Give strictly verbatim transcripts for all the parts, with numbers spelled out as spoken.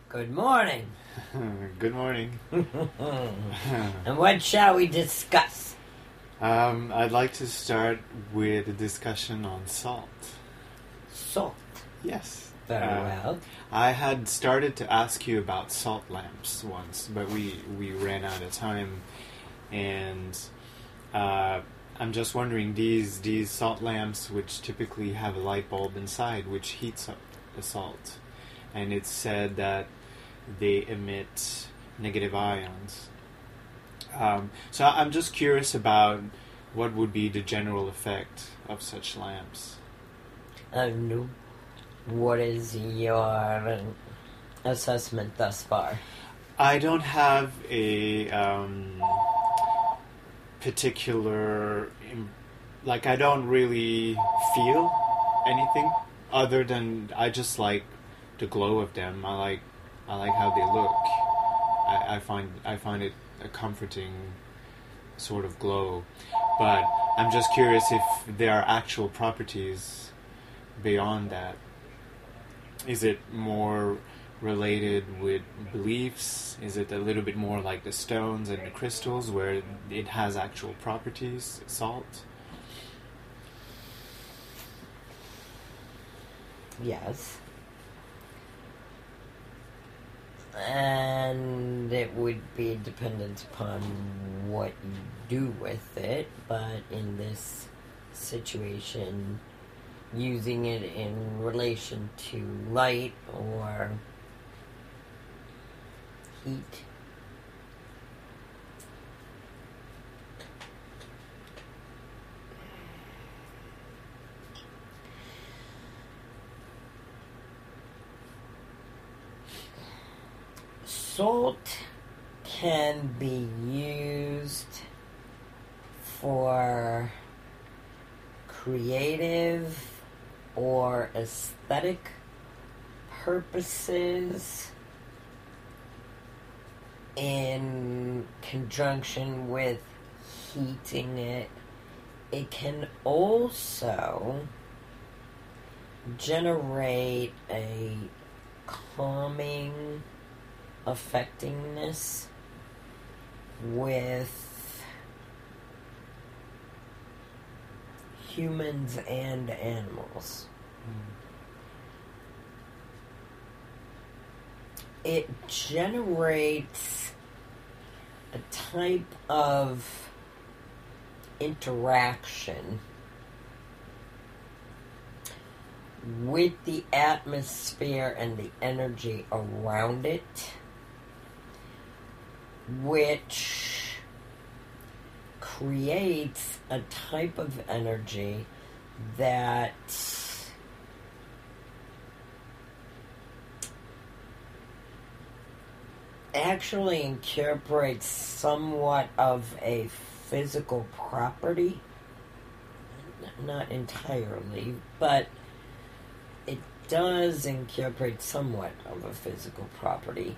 Good morning. Good morning. And what shall we discuss? Um, I'd like to start with a discussion on salt. Salt. Yes. Very Uh, well. I had started to ask you about salt lamps once, but we, we ran out of time. And uh, I'm just wondering, these, these salt lamps, which typically have a light bulb inside, which heats up the salt, and it's said that they emit negative ions. Um, so I'm just curious about what would be the general effect of such lamps. And what is your assessment thus far? I don't have a um, particular, like I don't really feel anything other than I just like the glow of them. I like I like how they look. I, I find I find it a comforting sort of glow. But I'm just curious if there are actual properties beyond that. Is it more related with beliefs? Is it a little bit more like the stones and the crystals where it has actual properties, salt? Yes. And it would be dependent upon what you do with it, but in this situation, using it in relation to light or heat. Salt can be used for creative or aesthetic purposes in conjunction with heating it. It can also generate a calming effectiveness with humans and animals. Mm. It generates a type of interaction with the atmosphere and the energy around it, which creates a type of energy that actually incorporates somewhat of a physical property. Not entirely, but it does incorporate somewhat of a physical property.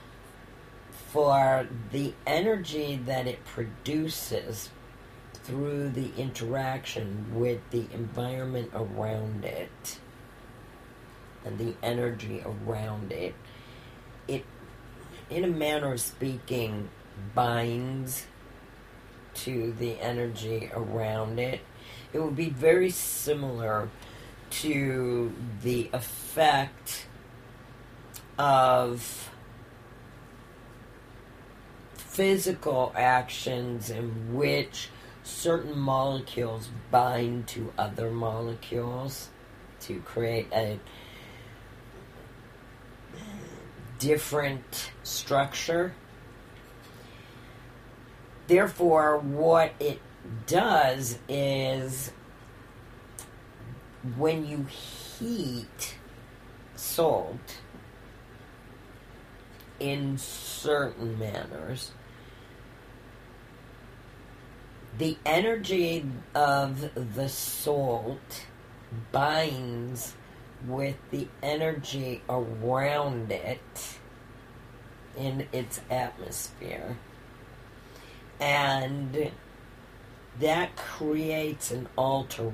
For the energy that it produces through the interaction with the environment around it and the energy around it, it, in a manner of speaking, binds to the energy around it. It would be very similar to the effect of physical actions in which certain molecules bind to other molecules to create a different structure. Therefore, what it does is when you heat salt in certain manners, the energy of the salt binds with the energy around it in its atmosphere. And that creates an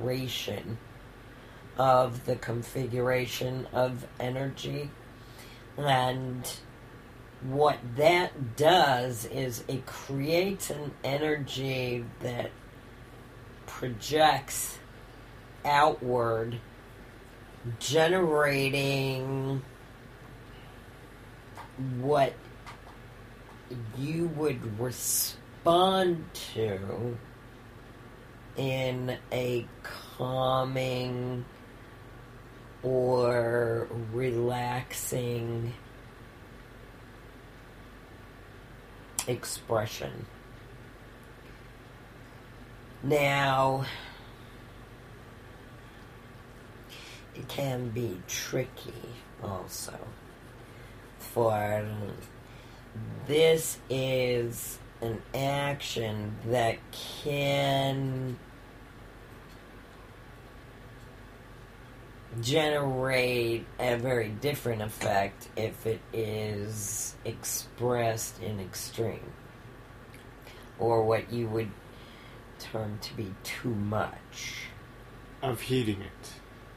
alteration of the configuration of energy And what that does is it creates an energy that projects outward, generating what you would respond to in a calming or relaxing expression. Now, it can be tricky also, for this is an action that can generate a very different effect if it is expressed in extreme, or what you would term to be too much. Of heating it.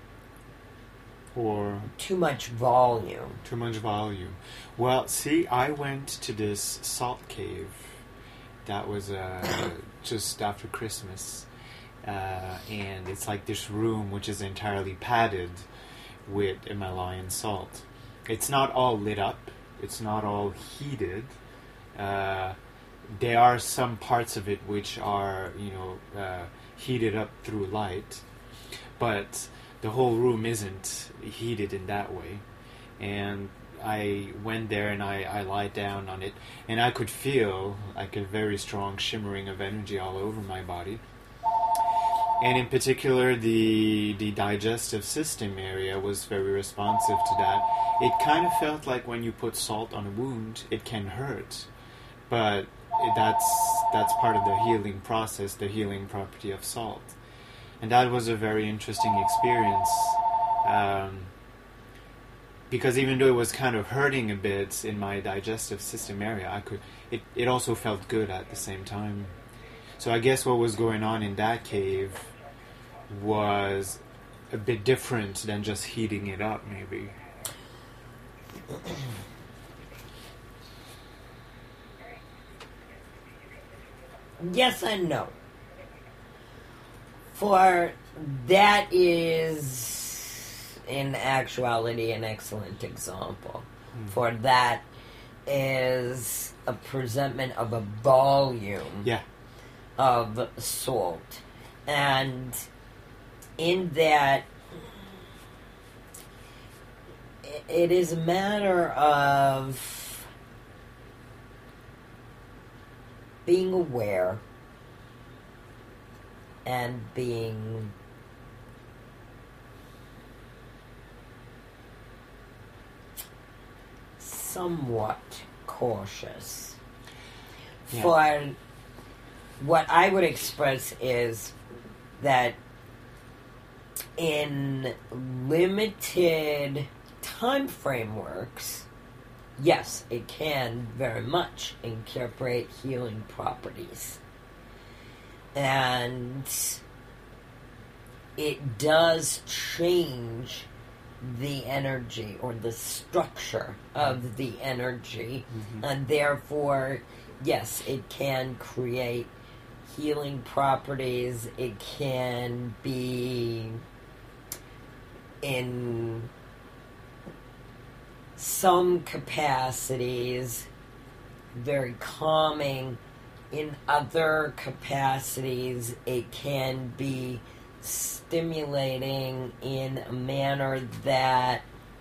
Or too much volume. Too much volume. Well, see, I went to this salt cave that was uh, just after Christmas. Uh, and it's like this room which is entirely padded with Himalayan salt. It's not all lit up. It's not all heated. Uh, there are some parts of it which are, you know, uh, heated up through light. But the whole room isn't heated in that way. And I went there and I, I lied down on it. And I could feel like a very strong shimmering of energy all over my body. And in particular, the the digestive system area was very responsive to that. It kind of felt like when you put salt on a wound, it can hurt. But that's that's part of the healing process, the healing property of salt. And that was a very interesting experience. Um, because even though it was kind of hurting a bit in my digestive system area, I could it, it also felt good at the same time. So I guess what was going on in that cave was a bit different than just heating it up, maybe. Yes and no. For that is, in actuality, an excellent example. Mm. For that is a presentment of a volume. Yeah. Of salt. And in that, it is a matter of being aware and being somewhat cautious. Yeah. For what I would express is that in limited time frameworks, yes, it can very much incorporate healing properties. And it does change the energy or the structure of the energy. Mm-hmm. And therefore, yes, it can create healing properties. It can be in some capacities very calming. In other capacities, it can be stimulating in a manner that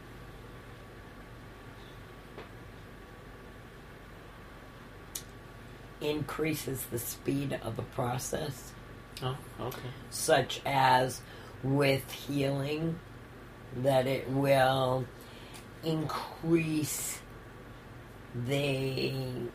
increases the speed of the process. Oh, okay. Such as with healing, that it will increase the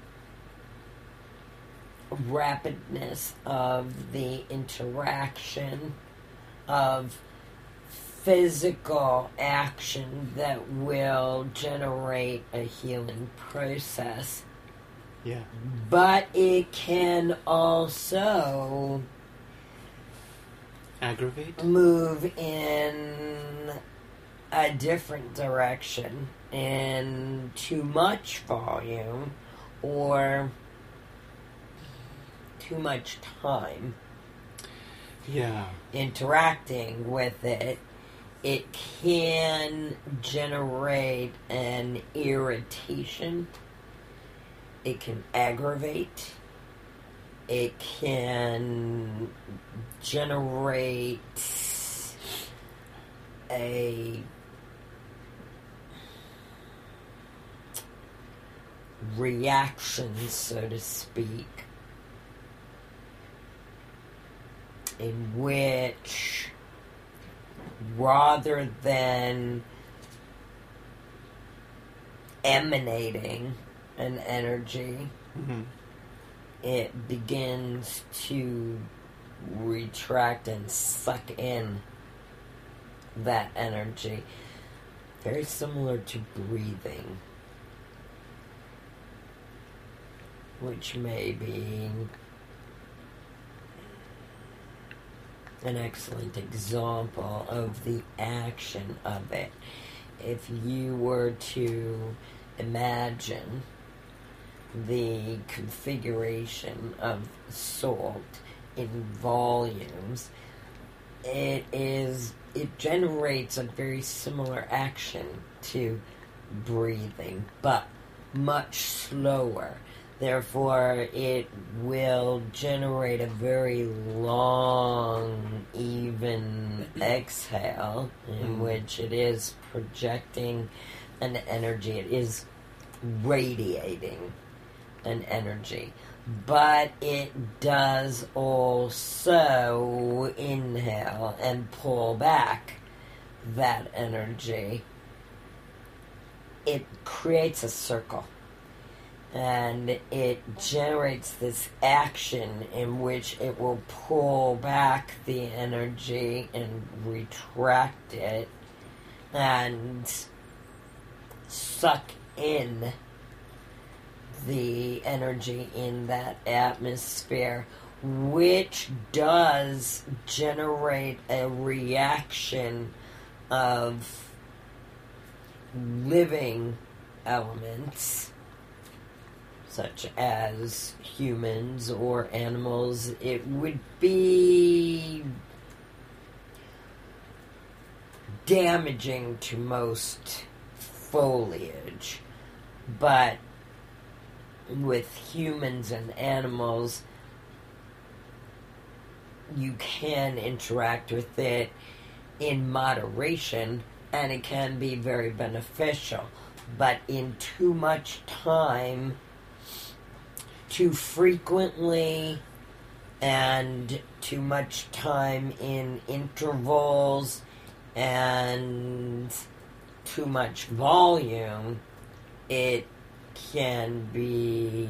rapidness of the interaction of physical action that will generate a healing process. Yeah. But it can also aggravate, move in a different direction in too much volume or too much time Yeah. interacting with it, it can generate an irritation. It can aggravate. It can generate a reaction, so to speak, in which, rather than emanating an energy, Mm-hmm. it begins to retract and suck in that energy. Very similar to breathing, which may be an excellent example of the action of it. If you were to imagine the configuration of salt in volumes, it is it generates a very similar action to breathing, but much slower. Therefore, it will generate a very long, even exhale in Mm. which it is projecting an energy. It is radiating an energy. But it does also inhale and pull back that energy. It creates a circle. And it generates this action in which it will pull back the energy and retract it and suck in the energy in that atmosphere, which does generate a reaction of living elements, such as humans or animals. It would be damaging to most foliage, but with humans and animals, you can interact with it in moderation, and it can be very beneficial. But in too much time, too frequently, and too much time in intervals, and too much volume, it can be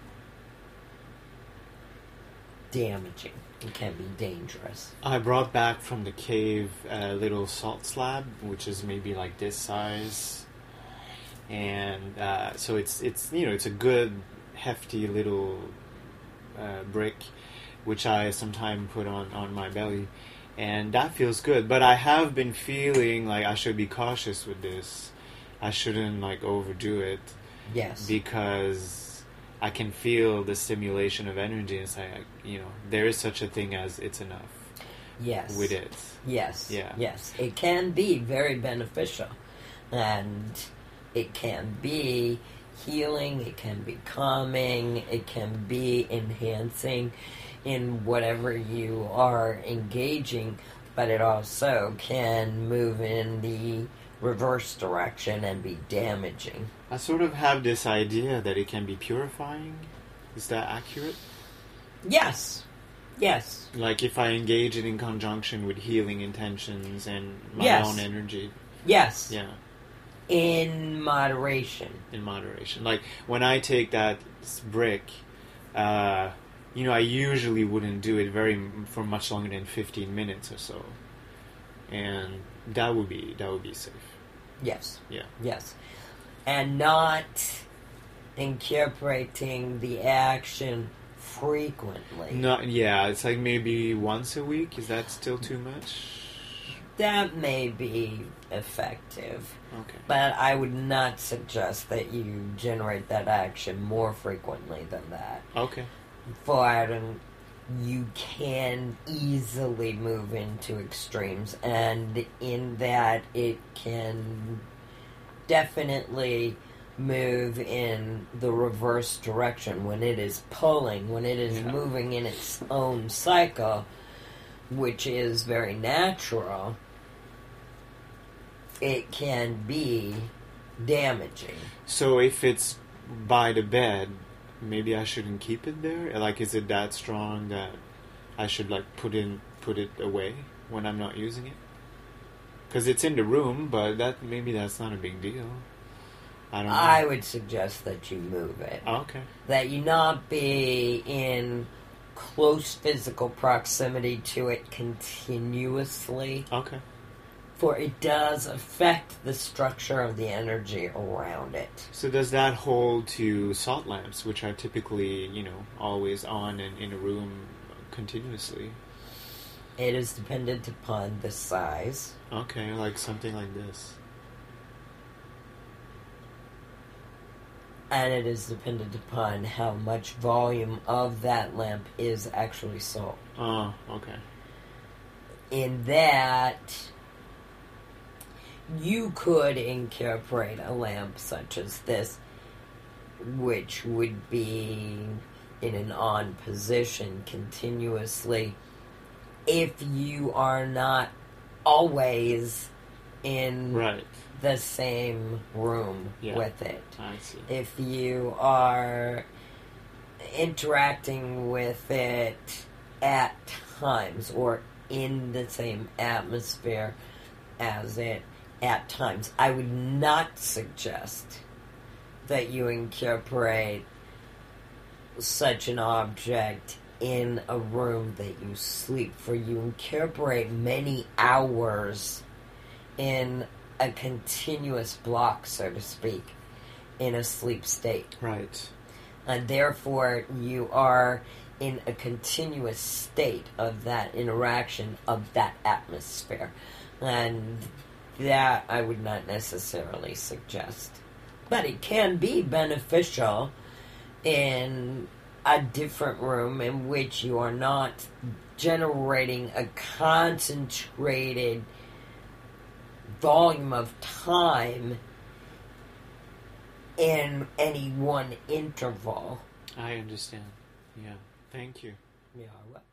damaging. It can be dangerous. I brought back from the cave a little salt slab, which is maybe like this size, and uh, so it's it's you know it's a good hefty little uh, brick, which I sometimes put on on my belly, and that feels good. But I have been feeling like I should be cautious with this. I shouldn't like overdo it. Yes. Because I can feel the stimulation of energy and say, you know, there is such a thing as it's enough. Yes. With it. Yes. Yeah. Yes. It can be very beneficial. And it can be healing, it can be calming, it can be enhancing in whatever you are engaging, but it also can move in the reverse direction and be damaging. I sort of have this idea that it can be purifying. Is that accurate? Yes. Yes. Like if I engage it in conjunction with healing intentions and my Yes. own energy. Yes. Yeah. In moderation. In moderation. Like when I take that s- brick, uh, you know, I usually wouldn't do it very for much longer than fifteen minutes or so. And that would be that would be safe. Yes. Yeah. Yes. And not incorporating the action frequently. No, yeah, it's like maybe once a week. Is that still too much? That may be effective. Okay. But I would not suggest that you generate that action more frequently than that. Okay. For you can easily move into extremes, and in that it can definitely move in the reverse direction when it is pulling, when it is Yeah. moving in its own cycle, which is very natural. It can be damaging. So if it's by the bed, maybe I shouldn't keep it there? Like, is it that strong that I should, like, put in put it away when I'm not using it? Because it's in the room, but that maybe that's not a big deal. I don't know. I would suggest that you move it. Oh, okay. That you not be in close physical proximity to it continuously. Okay. For it does affect the structure of the energy around it. So does that hold to salt lamps, which are typically, you know, always on and in a room continuously? It is dependent upon the size. Okay, like something like this. And it is dependent upon how much volume of that lamp is actually salt. Oh, okay. In that, you could incorporate a lamp such as this, which would be in an on position continuously, if you are not always in Right. the same room Yeah. with it. I see. If you are interacting with it at times or in the same atmosphere as it at times, I would not suggest that you incorporate such an object in a room that you sleep, for you incorporate many hours in a continuous block, so to speak, in a sleep state. Right. And therefore, you are in a continuous state of that interaction, of that atmosphere. And that I would not necessarily suggest. But it can be beneficial in a different room in which you are not generating a concentrated volume of time in any one interval. I understand. Yeah. Thank you. Yeah, well.